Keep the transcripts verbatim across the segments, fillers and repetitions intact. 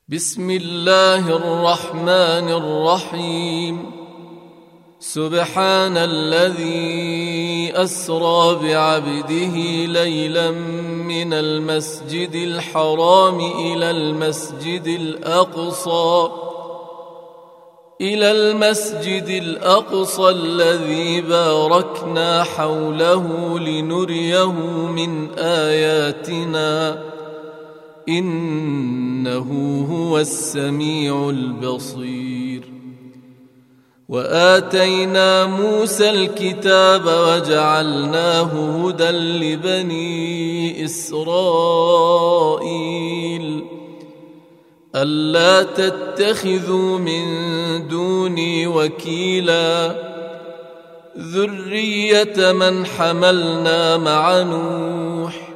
بسم الله الرحمن الرحيم. سبحان الذي أسرى بعبده ليلا من المسجد الحرام إلى المسجد الأقصى إلى المسجد الأقصى الذي باركنا حوله لنريه من آياتنا إنه هو السميع البصير. وآتينا موسى الكتاب وجعلناه هدى لبني إسرائيل ألا تتخذوا من دوني وكيلا ذرية من حملنا مع نوح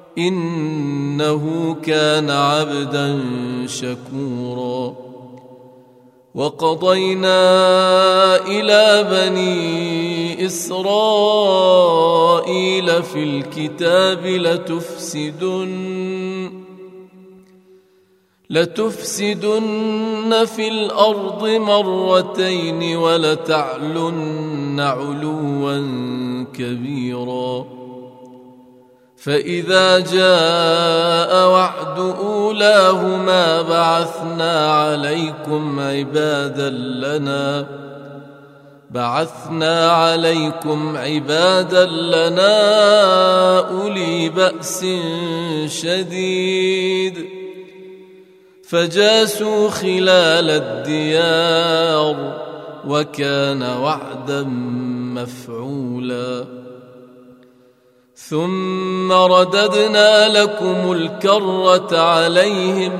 إنه كان عبدا شكورا. وقضينا إلى بني إسرائيل في الكتاب لتفسدن لتفسدن في الأرض مرتين ولتعلن علوا كبيرا. فإذا جاء وعد أولاهما بعثنا عليكم عبادا لنا بعثنا عليكم عبادا لنا أولي بأس شديد فجاسوا خلال الديار وكان وعدا مفعولا. ثم رددنا لكم الكرة عليهم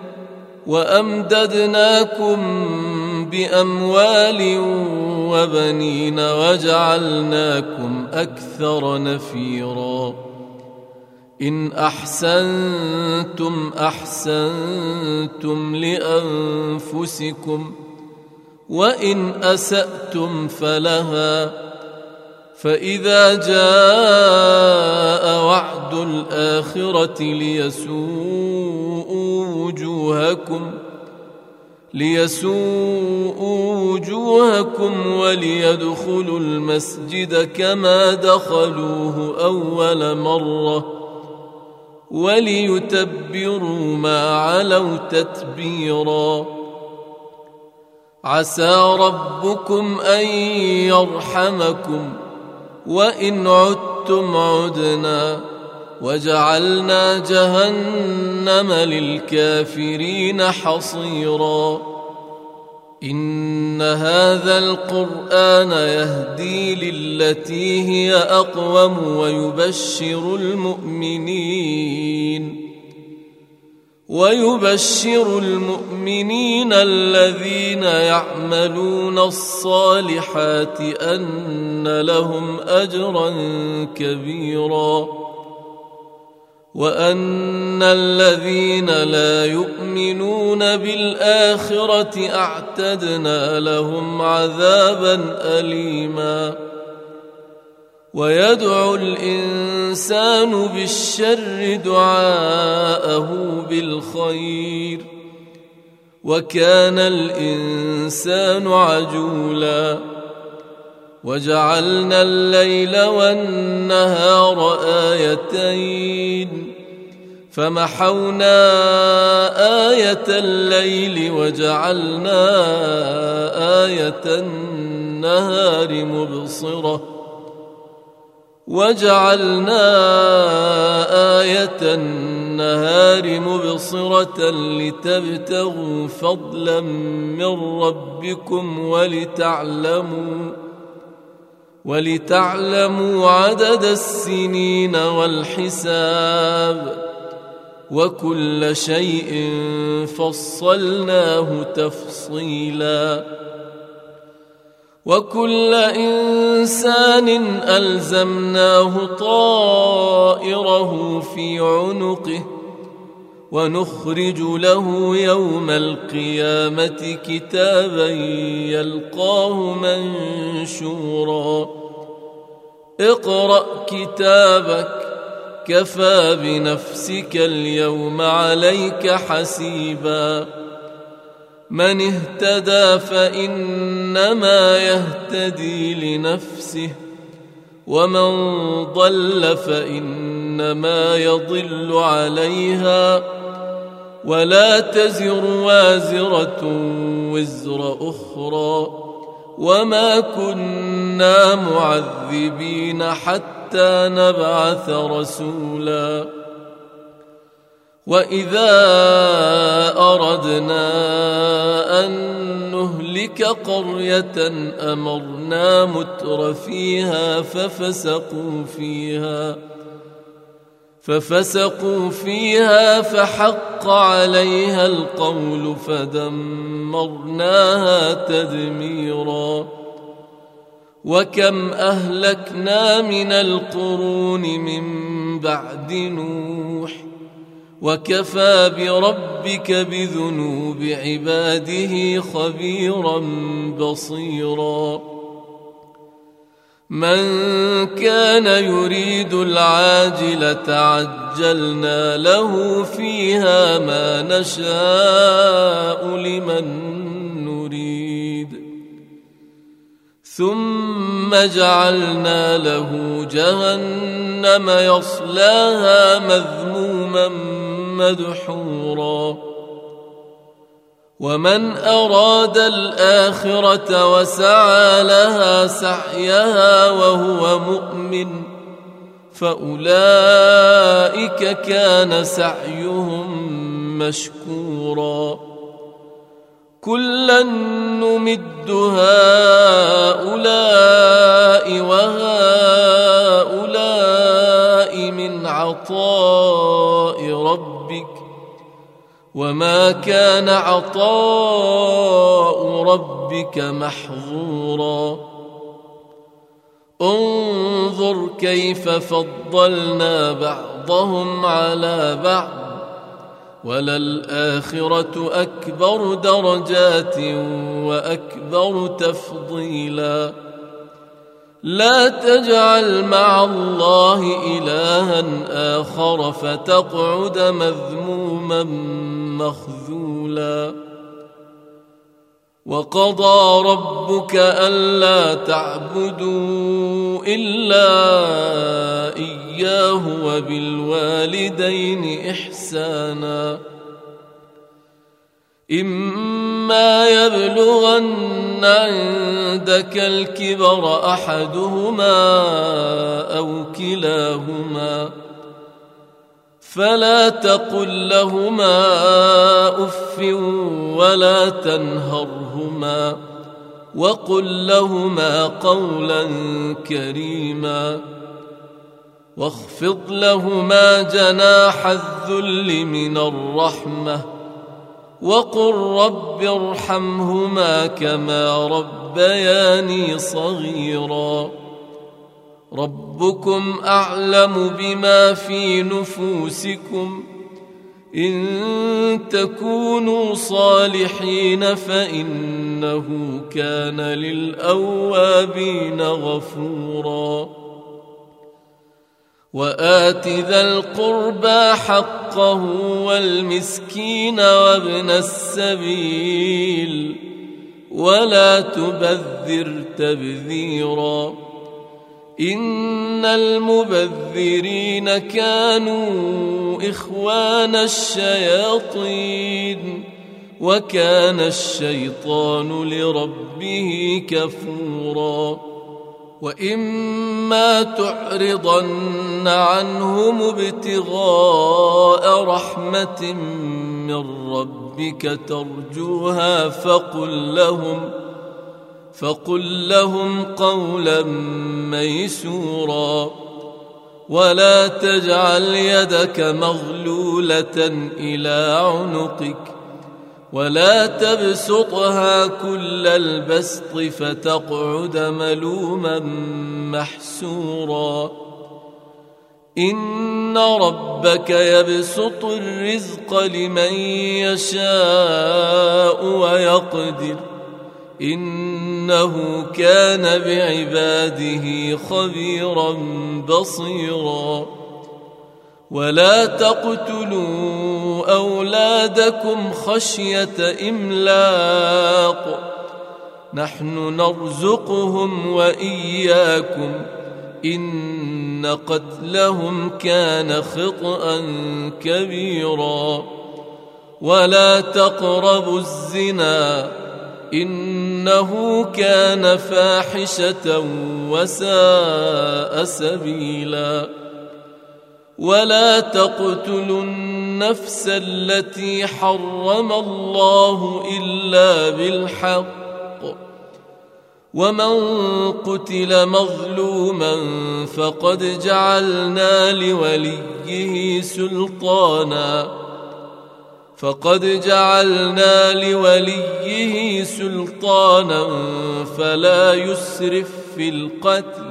وأمددناكم بأموال وبنين وجعلناكم أكثر نفيرا. إن أحسنتم أحسنتم لأنفسكم وإن أسأتم فلها. فإذا جاء وعد الآخرة ليسوءوا وجوهكم ليسوءوا وجوهكم وليدخلوا المسجد كما دخلوه أول مرة وليتبروا ما علوا تتبيرا. عسى ربكم أن يرحمكم وإن عدتم عدنا وجعلنا جهنم للكافرين حصيرا. إن هذا القرآن يهدي للتي هي أقوم ويبشر المؤمنين ويبشر المؤمنين الذين يعملون الصالحات أن لهم أجرا كبيرا وأن الذين لا يؤمنون بالآخرة أعتدنا لهم عذابا أليما. ويدعو الإنسان بالشر دعاءه بالخير وكان الإنسان عجولا. وجعلنا الليل والنهار آيتين فمحونا آية الليل وجعلنا آية النهار مبصرة وجعلنا آية النهار مبصرة لتبتغوا فضلا من ربكم ولتعلموا ولتعلموا عدد السنين والحساب وكل شيء فصلناه تفصيلا. وكل إنسان ألزمناه طائره في عنقه ونخرج له يوم القيامة كتابا يلقاه منشورا. اقرأ كتابك كفى بنفسك اليوم عليك حسيبا من اهتدى فإنما يهتدي لنفسه ومن ضل فإنما يضل عليها ولا تزر وازرة وزر أخرى وما كنا معذبين حتى نبعث رسولا وإذا أردنا أن نهلك قرية أمرنا متر فيها ففسقوا فيها ففسقوا فيها فحق عليها القول فدمرناها تدميرا وكم أهلكنا من القرون من بعد نوح وكفى بربك بذنوب عباده خبيرا بصيرا من كان يريد العاجلة عجلنا له فيها ما نشاء لمن نريد ثم جعلنا له جهنم يصلاها مذموما مدحورا ومن أراد الآخرة وسعى لها سعيها وهو مؤمن فأولئك كان سعيهم مشكورا كلا نمد هؤلاء وهؤلاء من عطاء ربك وما كان عطاء ربك محظورا انظر كيف فضلنا بعضهم على بعض وللآخرة أكبر درجات وأكبر تفضيلا لا تجعل مع الله إلها آخر فتقعد مذموما مخذولا وقضى ربك ألا تعبدوا إلا إياه وبالوالدين إحسانا إما يبلغن عندك الكبر أحدهما أو كلاهما فلا تقل لهما أف ولا تنهرهما وقل لهما قولا كريما واخفض لهما جناح الذل من الرحمة وقل رب ارحمهما كما ربياني صغيرا ربكم أعلم بما في نفوسكم إن تكونوا صالحين فإنه كان للأوابين غفورا وآت ذا القربى حقه والمسكين وابن السبيل ولا تبذر تبذيرا إن المبذرين كانوا إخوان الشياطين وكان الشيطان لربه كفورا وإما تعرضن عنهم ابتغاء رحمة من ربك ترجوها فقل لهم فقل لهم قولا ميسورا ولا تجعل يدك مغلولة إلى عنقك ولا تبسطها كل البسط فتقعد ملوما محسورا إن ربك يبسط الرزق لمن يشاء ويقدر إنه كان بعباده خبيرا بصيرا ولا تقتلوا أولادكم خشية إملاق نحن نرزقهم وإياكم إن قتلهم كان خطأ كبيرا ولا تقربوا الزنا إنه كان فاحشة وساء سبيلا ولا تقتلوا النفس التي حرم الله إلا بالحق ومن قتل مظلوما فقد جعلنا لوليه سلطانا فقد جعلنا لوليه سلطانا فلا يسرف في القتل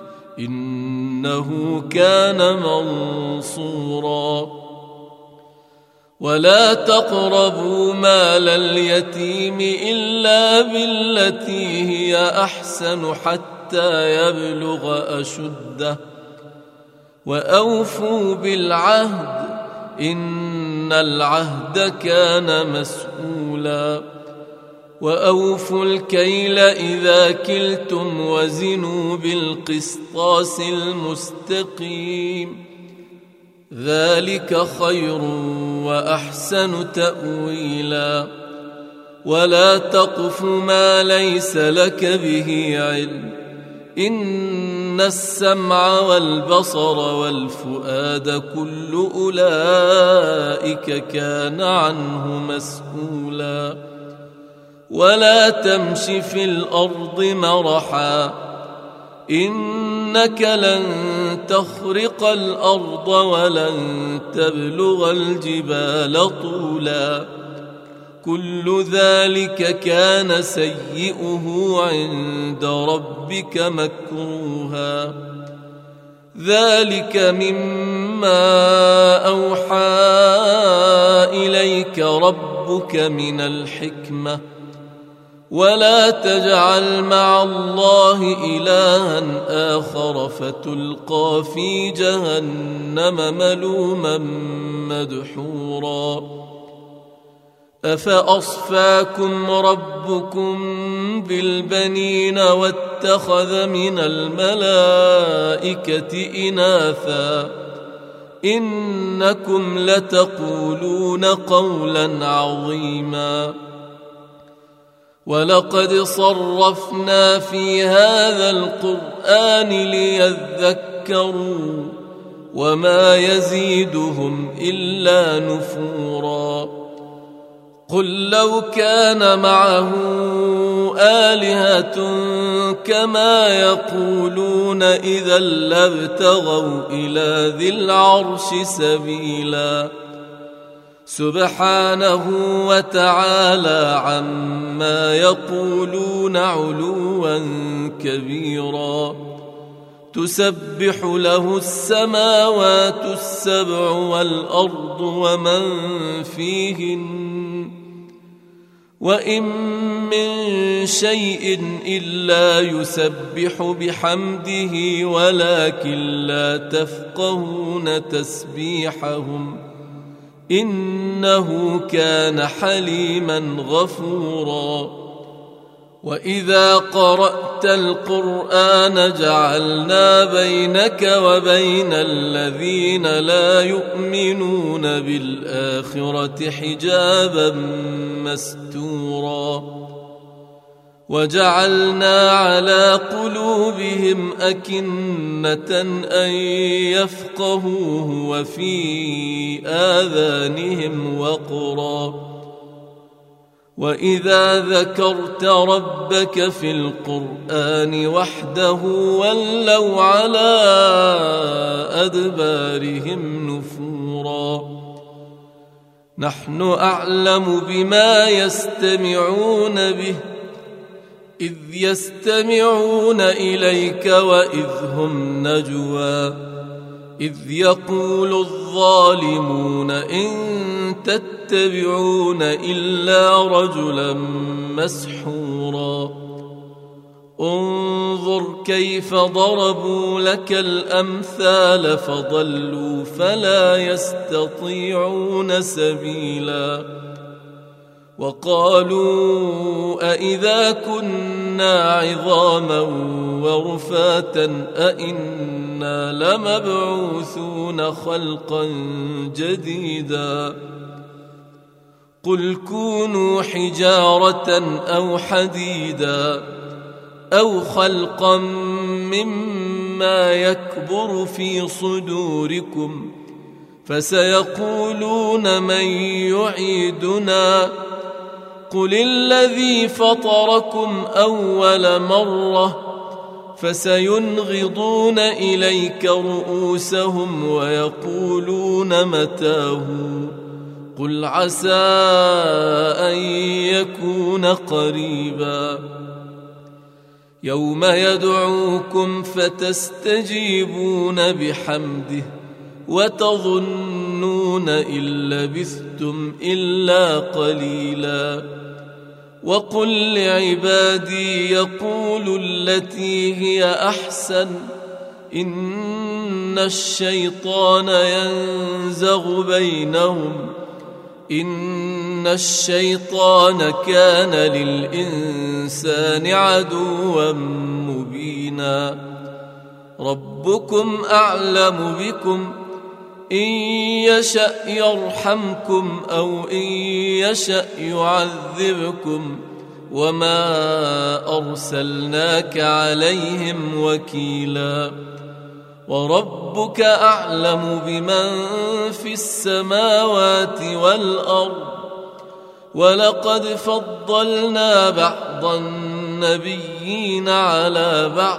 إنه كان منصورا ولا تقربوا مال اليتيم إلا بالتي هي أحسن حتى يبلغ أشده وأوفوا بالعهد إن العهد كان مسؤولا وأوفوا الكيل إذا كلتم وزنوا بالقسطاس المستقيم ذلك خير وأحسن تأويلا ولا تقف ما ليس لك به علم إن السمع والبصر والفؤاد كل أولئك كان عنه مسؤولا ولا تمش في الأرض مرحا إنك لن تخرق الأرض ولن تبلغ الجبال طولا كل ذلك كان سيئه عند ربك مكروها ذلك مما أوحى إليك ربك من الحكمة ولا تجعل مع الله إلها آخر فتلقى في جهنم ملوما مدحورا أفأصفاكم ربكم بالبنين واتخذ من الملائكة إناثا إنكم لتقولون قولا عظيما ولقد صرفنا في هذا القرآن ليذكروا وما يزيدهم إلا نفورا قل لو كان معه آلهة كما يقولون إذا لابتغوا إلى ذي العرش سبيلا سبحانه وتعالى عما يقولون علوا كبيرا تسبح له السماوات السبع والأرض ومن فيهن وإن من شيء إلا يسبح بحمده ولكن لا تفقهون تسبيحهم إنه كان حليما غفورا وإذا قرأت القرآن جعلنا بينك وبين الذين لا يؤمنون بالآخرة حجابا مستورا وجعلنا على قلوبهم أكنة أن يفقهوه وفي آذانهم وقرا وإذا ذكرت ربك في القرآن وحده ولوا على أدبارهم نفورا نحن أعلم بما يستمعون به إذ يستمعون إليك وإذ هم نجوى إذ يقول الظالمون إن تتبعون إلا رجلا مسحورا انظر كيف ضربوا لك الأمثال فضلوا فلا يستطيعون سبيلا وقالوا أإذا كنا عظاما ورفاتا أإنا لمبعوثون خلقا جديدا قل كونوا حجارة أو حديدا أو خلقا مما يكبر في صدوركم فسيقولون من يعيدنا قل الذي فطركم أول مرة فسينغضون إليك رؤوسهم ويقولون متاه قل عسى أن يكون قريبا يوم يدعوكم فتستجيبون بحمده وتظنون إن لبثتم إلا قليلا وقل لعبادي يقولوا التي هي أحسن إن الشيطان ينزغ بينهم إن الشيطان كان للإنسان عدوا مبينا ربكم أعلم بكم إن يشأ يرحمكم أو إن يشأ يعذبكم وما أرسلناك عليهم وكيلا وربك أعلم بمن في السماوات والأرض ولقد فضلنا بعض النبيين على بعض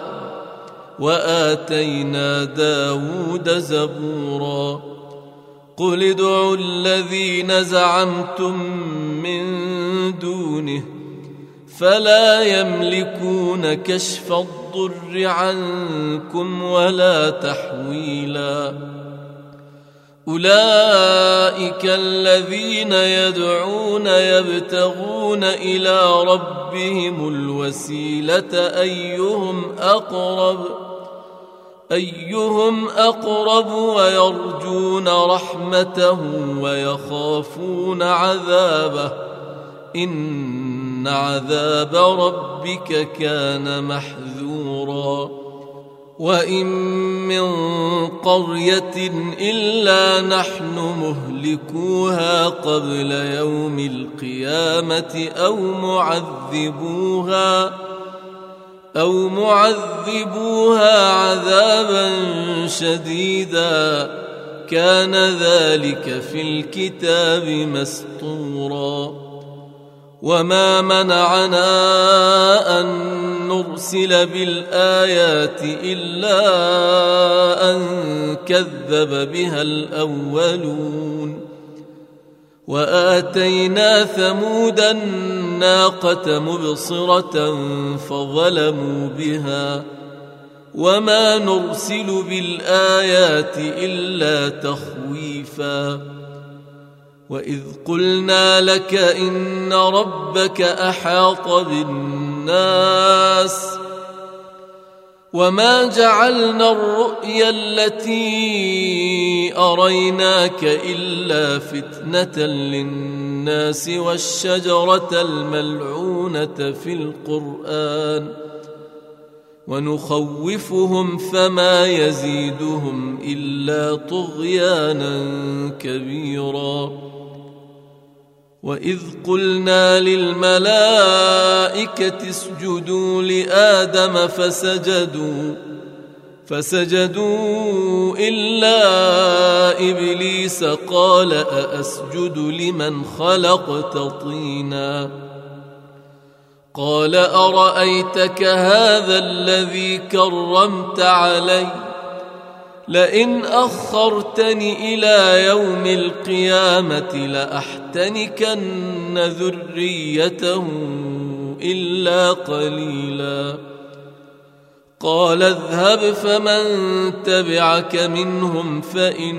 وآتينا داود زبورا قل ادعوا الذين زعمتم من دونه فلا يملكون كشف الضر عنكم ولا تحويلا أولئك الذين يدعون يبتغون إلى ربهم الوسيلة أيهم أقرب أيهم أقرب ويرجون رحمته ويخافون عذابه إن عذاب ربك كان محذورا وإن من قرية إلا نحن مهلكوها قبل يوم القيامة أو معذبوها أو معذبوها عذابا شديدا كان ذلك في الكتاب مسطورا وما منعنا أن نرسل بالآيات إلا أن كذب بها الأولون وآتينا ثمود الناقة مبصرة فظلموا بها وما نرسل بالآيات إلا تخويفا وإذ قلنا لك إن ربك أحاط بالناس وما جعلنا الرؤيا التي أريناك إلا فتنة للناس والشجرة الملعونة في القرآن ونخوفهم فما يزيدهم إلا طغيانا كبيرا وإذ قلنا للملائكة اسجدوا لآدم فسجدوا فسجدوا إلا إبليس قال أأسجد لمن خلقت طينا قال أرأيتك هذا الذي كرمت علي لئن أخرتني إلى يوم القيامة لأحتنكن ذريته إلا قليلا قال اذهب فمن تبعك منهم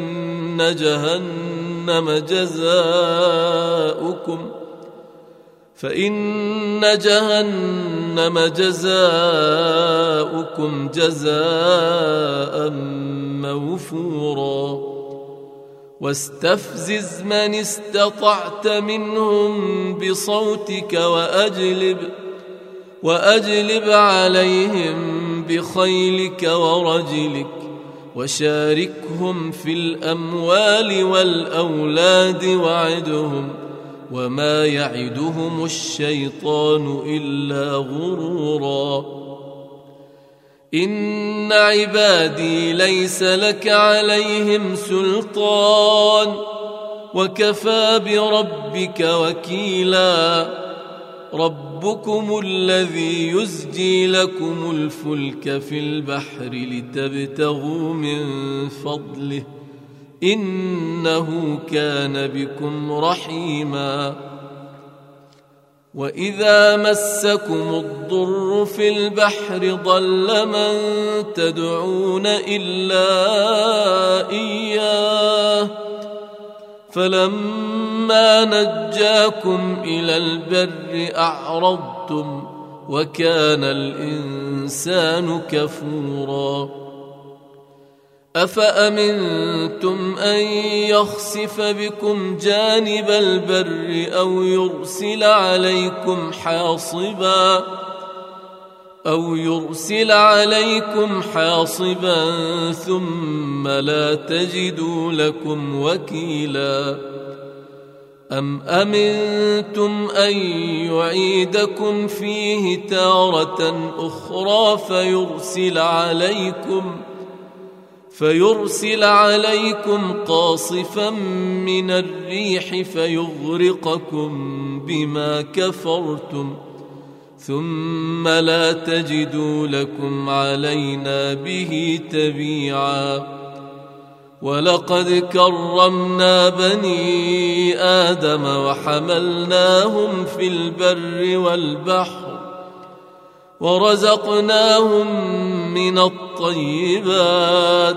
فإن جهنم جزاؤكم فإن جهنم جزاؤكم جزاء موفورا واستفزز من استطعت منهم بصوتك وأجلب وأجلب عليهم بخيلك ورجلك وشاركهم في الأموال والأولاد وعدهم وما يعدهم الشيطان إلا غرورا إن عبادي ليس لك عليهم سلطان وكفى بربك وكيلا ربكم الذي يزجي لكم الفلك في البحر لتبتغوا من فضله إنه كان بكم رحيما وإذا مسكم الضر في البحر ضل من تدعون إلا إياه فلما نجاكم إلى البر أعرضتم وكان الإنسان كفورا أفأمنتم أن يخسف بكم جانب البر أو يرسل عليكم حاصبا أو يرسل عليكم حاصبا ثم لا تجدوا لكم وكيلا أم أمنتم أن يعيدكم فيه تارة أخرى فيرسل عليكم فيرسل عليكم قاصفا من الريح فيغرقكم بما كفرتم ثم لا تجدوا لكم علينا به تبيعا ولقد كرمنا بني آدم وحملناهم في البر والبحر ورزقناهم من الطيبات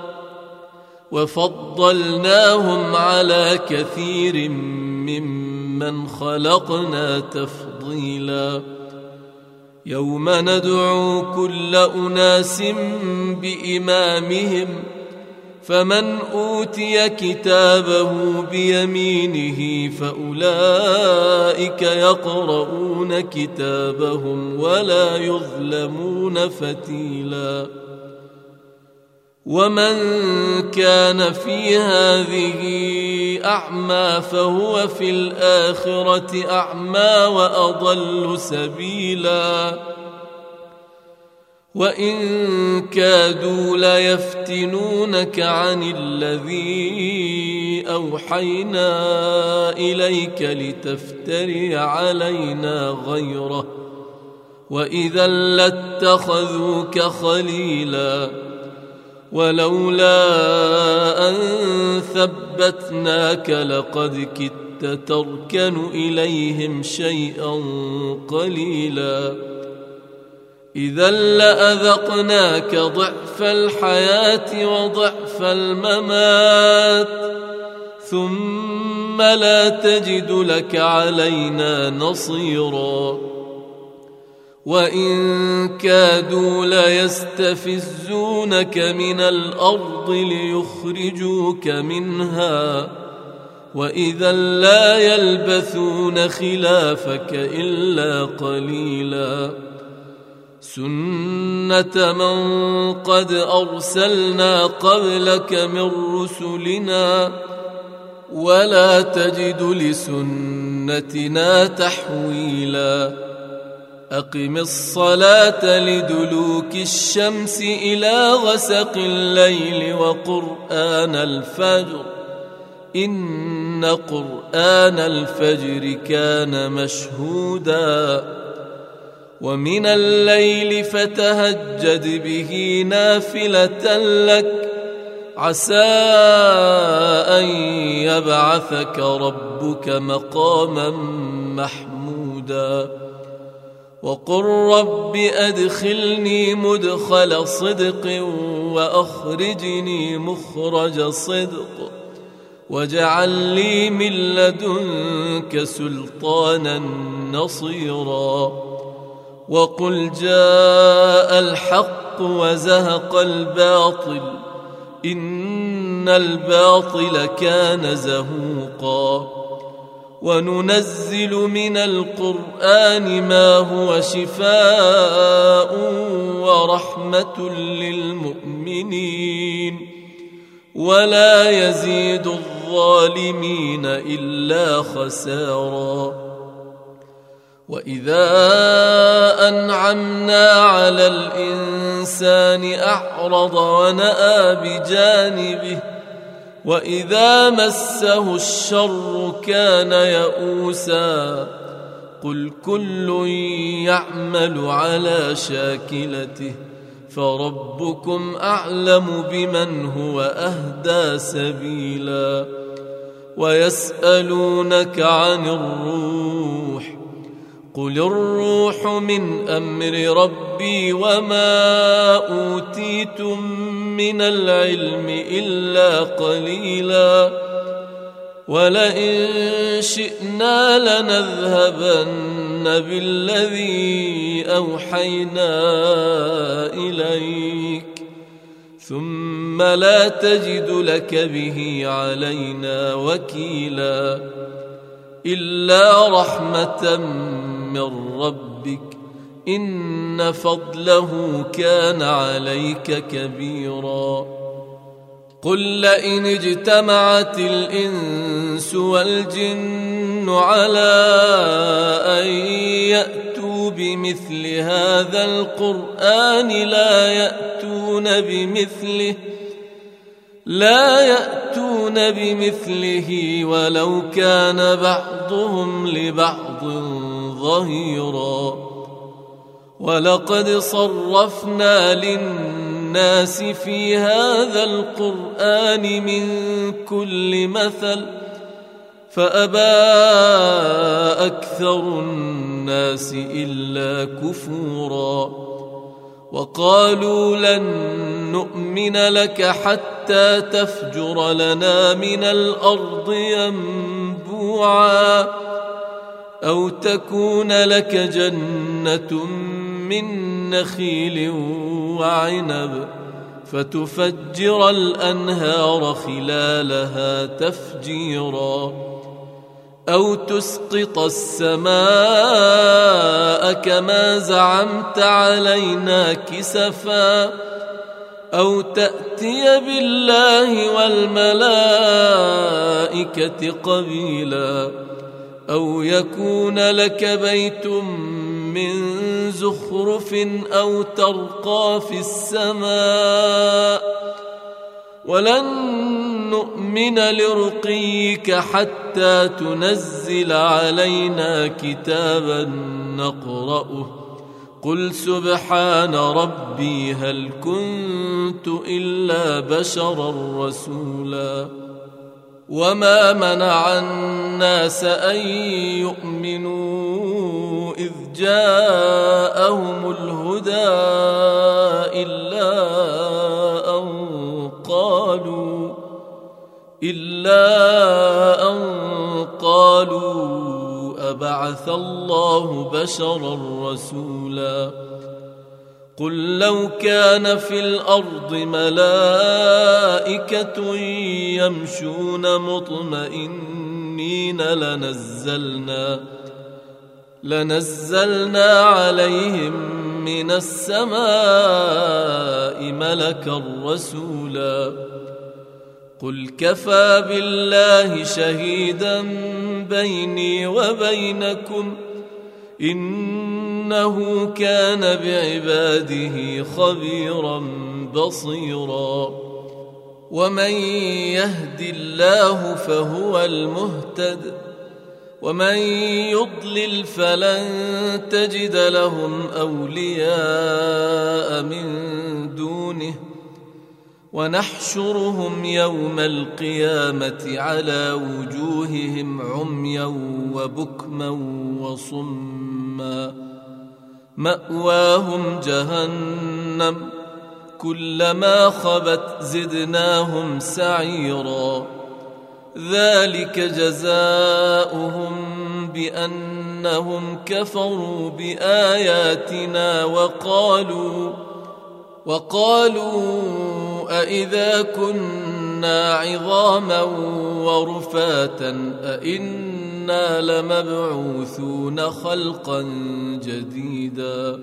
وفضلناهم على كثير ممن خلقنا تفضيلا يوم ندعو كل أناس بإمامهم فمن أوتي كتابه بيمينه فأولئك يقرؤون كتابهم ولا يظلمون فتيلا ومن كان في هذه أعمى فهو في الآخرة أعمى وأضل سبيلا وإن كادوا ليفتنونك عن الذي أوحينا إليك لتفتري علينا غيره وإذا لاتخذوك خليلا ولولا أن ثبتناك لقد كدت تركن إليهم شيئا قليلا إذا لأذقناك ضعف الحياة وضعف الممات ثم لا تجد لك علينا نصيرا وإن كادوا ليستفزونك من الأرض ليخرجوك منها وإذا لا يلبثون خلافك إلا قليلا سنة من قد أرسلنا قبلك من رسلنا ولا تجد لسنتنا تحويلا أقم الصلاة لدلوك الشمس إلى غسق الليل وقرآن الفجر إن قرآن الفجر كان مشهودا ومن الليل فتهجد به نافلة لك عسى أن يبعثك ربك مقاما محمودا وقل رب أدخلني مدخل صدق وأخرجني مخرج صدق واجعل لي من لدنك سلطانا نصيرا وقل جاء الحق وزهق الباطل إن الباطل كان زهوقا وننزل من القرآن ما هو شفاء ورحمة للمؤمنين ولا يزيد الظالمين إلا خسارا وإذا أنعمنا على الإنسان أعرض ونأى بجانبه وإذا مسه الشر كان يئوسا قل كل يعمل على شاكلته فربكم أعلم بمن هو أهدى سبيلا ويسألونك عن الروح قل الروح من أمر ربي وما أوتيتم من العلم إلا قليلا ولئن شئنا لنذهبن بالذي أوحينا إليك ثم لا تجد لك به علينا وكيلا إلا رحمة من ربك إن فضله كان عليك كبيرا قل لئن اجتمعت الإنس والجن على أن يأتوا بمثل هذا القرآن لا يأتون بمثله لا يأتون بمثله ولو كان بعضهم لبعض ظهيرا ولقد صرفنا للناس في هذا القرآن من كل مثل فأبى أكثر الناس إلا كفورا وقالوا لن نؤمن لك حتى تفجر لنا من الأرض ينبوعا أو تكون لك جنة من نخيل وعنب فتفجر الأنهار خلالها تفجيرا أو تسقط السماء كما زعمت علينا كسفا أو تأتي بالله والملائكة قبيلا أو يكون لك بيت من زخرف أو ترقى في السماء ولن نؤمن لرقيك حتى تنزل علينا كتابا نقرأه قل سبحان ربي هل كنت إلا بشرا رسولا وما منع الناس أن يؤمنوا إذ جاءهم الهدى إلا أن قالوا إلا أن قالوا أبعث الله بشرا رسولا قل لو كان في الأرض ملائكة يمشون مطمئنين لنزلنا لنزلنا عليهم من السماء ملكا رسولا قل كفى بالله شهيدا بيني وبينكم إنه كان بعباده خبيرا بصيرا ومن يهد الله فهو المهتد ومن يضلل فلن تجد لهم أولياء من دونه ونحشرهم يوم القيامة على وجوههم عميا وبكما وصما مأواهم جهنم كلما خبت زدناهم سعيرا ذلك جزاؤهم بأنهم كفروا بآياتنا وقالوا وقالوا أإذا كنا عظاما ورفاتا أإنا لمبعوثون خلقا جديدا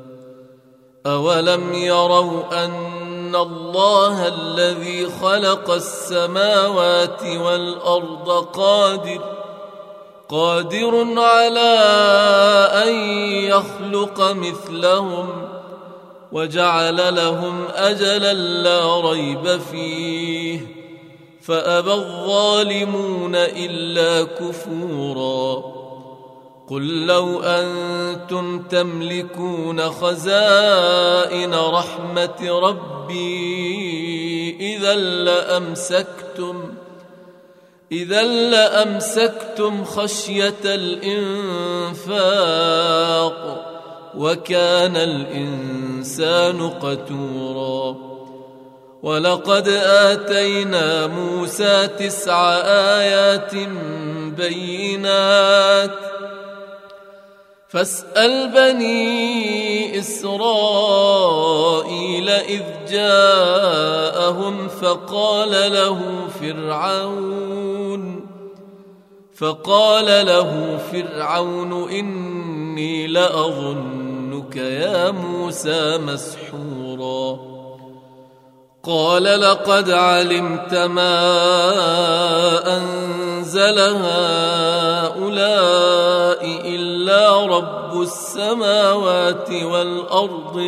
أولم يروا أن الله الذي خلق السماوات والأرض قادر قادر على أن يخلق مثلهم وجعل لهم أجلا لا ريب فيه فأبى الظالمون إلا كفورا قل لو أنتم تملكون خزائن رحمة ربي إذا لأمسكتم إذا لأمسكتم خشية الإنفاق وكان الإنسان قتورا ولقد آتينا موسى تسع آيات بينات فاسأل بني إسرائيل إذ جاءهم فقال له فرعون فقال له فرعون إني لأظنك يا موسى مسحورا قال لقد علمت ما أنزل هؤلاء إلا رب السماوات والأرض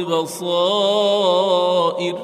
بصائر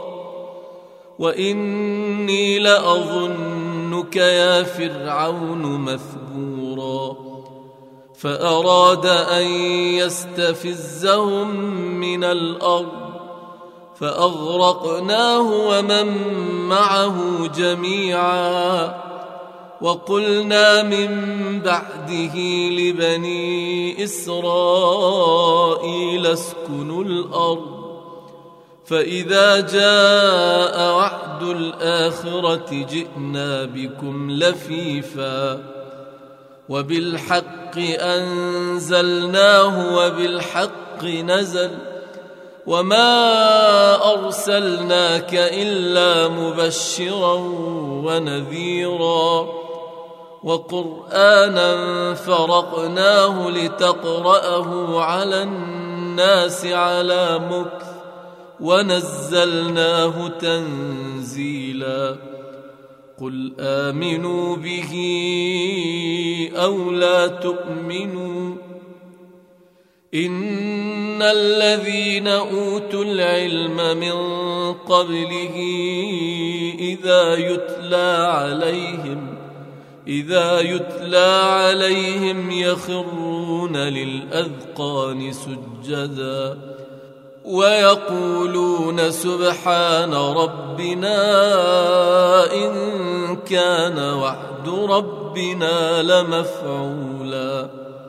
وإني لأظنك يا فرعون مثبورا فأراد أن يستفزهم من الأرض فأغرقناه ومن معه جميعا وقلنا من بعده لبني إسرائيل اسكنوا الأرض فإذا جاء وعد الآخرة جئنا بكم لفيفا وبالحق أنزلناه وبالحق نزل وما أرسلناك إلا مبشرا ونذيرا وقرآنا فرقناه لتقرأه على الناس على مكث ونزلناه تنزيلا قل آمنوا به أو لا تؤمنوا إن الذين أوتوا العلم من قبله إذا يتلى عليهم إذا يتلى عليهم يخرون للأذقان سجدا ويقولون سبحان ربنا إن كان وعد ربنا لمفعولا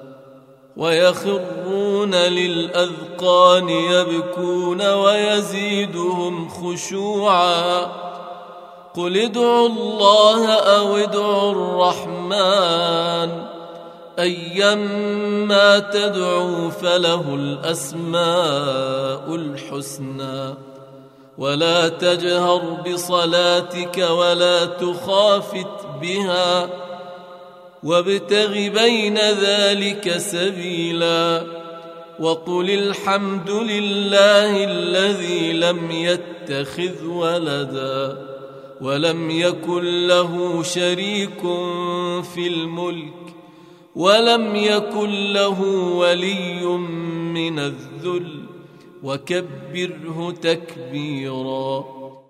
ويخرون للأذقان يبكون ويزيدهم خشوعا قل ادعوا الله أو ادعوا الرحمن أيما تدعوا فله الأسماء الحسنى ولا تجهر بصلاتك ولا تخافت بها وابتغ بين ذلك سبيلا وقل الحمد لله الذي لم يتخذ ولدا ولم يكن له شريك في الملك ولم يكن له ولي من الذل وكبره تكبيرا.